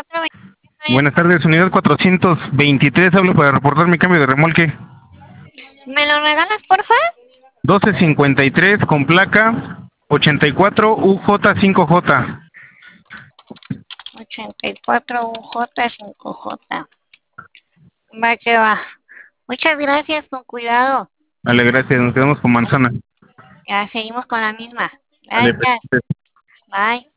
Buenas tardes, unidad 423, hablo para reportar mi cambio de remolque. ¿Me lo regalas, porfa? 1253 con placa 84 UJ5J. 84 UJ5J. Va que va. Muchas gracias, con cuidado. Vale, gracias, nos quedamos con manzana. Ya seguimos con la misma. Vale, Gracias. Bye.